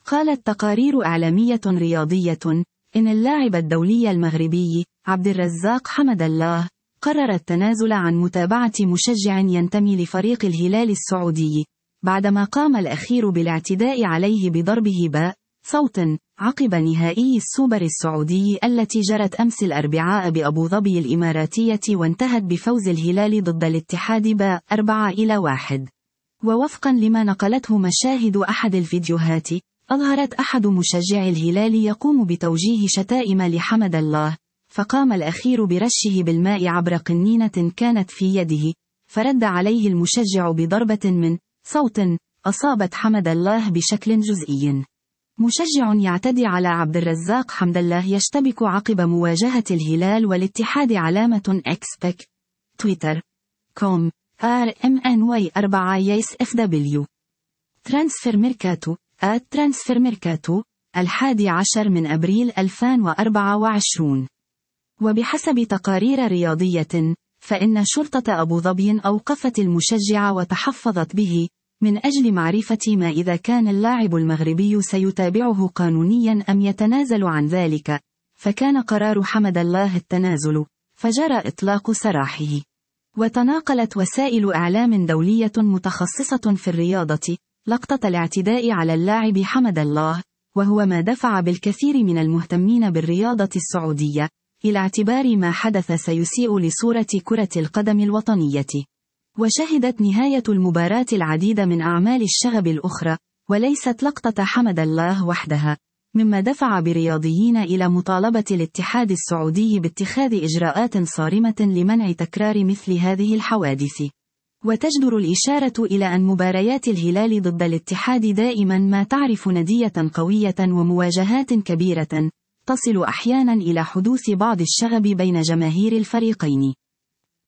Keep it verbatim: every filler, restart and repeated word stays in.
قالت تقارير إعلامية رياضية إن اللاعب الدولي المغربي عبد الرزاق حمد الله قرر التنازل عن متابعة مشجع ينتمي لفريق الهلال السعودي، بعدما قام الأخير بالاعتداء عليه بضربه باء صوت عقب نهائي السوبر السعودي التي جرت أمس الأربعاء بأبو ظبي الإماراتية وانتهت بفوز الهلال ضد الاتحاد باء أربعة إلى واحد. ووفقا لما نقلته مشاهد أحد الفيديوهات، أظهرت أحد مشجعي الهلال يقوم بتوجيه شتائم لحمد الله، فقام الأخير برشه بالماء عبر قنينة كانت في يده، فرد عليه المشجع بضربة من صوت أصابت حمد الله بشكل جزئي. مشجع يعتدي على عبد الرزاق حمد الله يشتبك عقب مواجهة الهلال والاتحاد. علامة إكسبك تويتر كوم آر إم إن واي أربعة يس إف دبليو ترانسفير ميركاتو آت ترانسفير ميركاتو الحادي عشر من أبريل ألفين وأربعة وعشرين. وبحسب تقارير رياضية، فإن شرطة أبو ظبي أوقفت المشجع وتحفظت به من أجل معرفة ما إذا كان اللاعب المغربي سيتابعه قانونيا أم يتنازل عن ذلك، فكان قرار حمد الله التنازل، فجرى إطلاق سراحه. وتناقلت وسائل إعلام دولية متخصصة في الرياضة لقطة الاعتداء على اللاعب حمد الله، وهو ما دفع بالكثير من المهتمين بالرياضة السعودية إلى اعتبار ما حدث سيسيء لصورة كرة القدم الوطنية. وشهدت نهاية المباراة العديد من أعمال الشغب الأخرى، وليست لقطة حمد الله وحدها، مما دفع برياضيين إلى مطالبة الاتحاد السعودي باتخاذ إجراءات صارمة لمنع تكرار مثل هذه الحوادث. وتجدر الإشارة إلى أن مباريات الهلال ضد الاتحاد دائما ما تعرف ندية قوية ومواجهات كبيرة، تصل أحيانا إلى حدوث بعض الشغب بين جماهير الفريقين.